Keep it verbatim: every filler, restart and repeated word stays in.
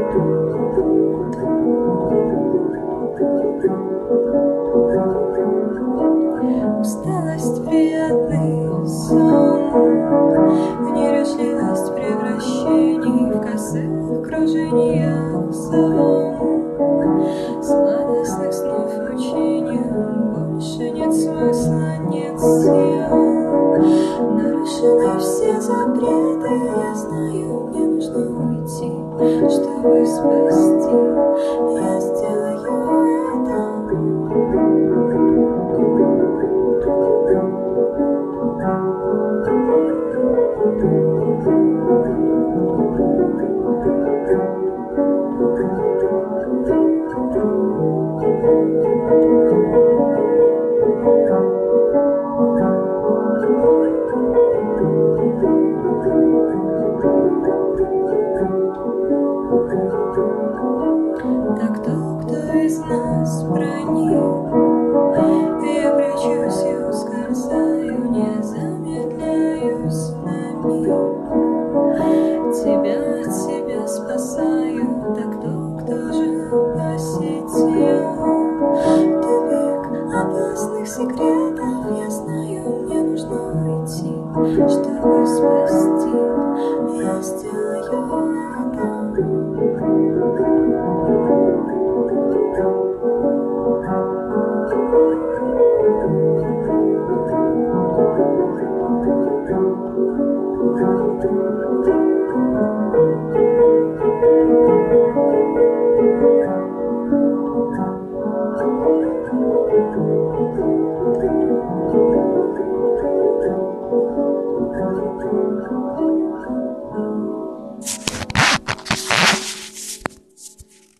Усталость, приятный сон, неряшливость превращений в косых кружениях звон. Сладостных снов мучения больше нет смысла, нет сил. Нарушены все запреты, я знаю, мне нужно уйти, чтобы спасти. Я сделаю это. Так кто, кто из нас проник? Я прячусь и ускользаю, не замедляюсь на миг. Тебя от себя спасаю, так кто, кто же посетил тупик опасных секретов? Я знаю, мне нужно уйти, чтобы спасти. Я сделаю это. Thank you.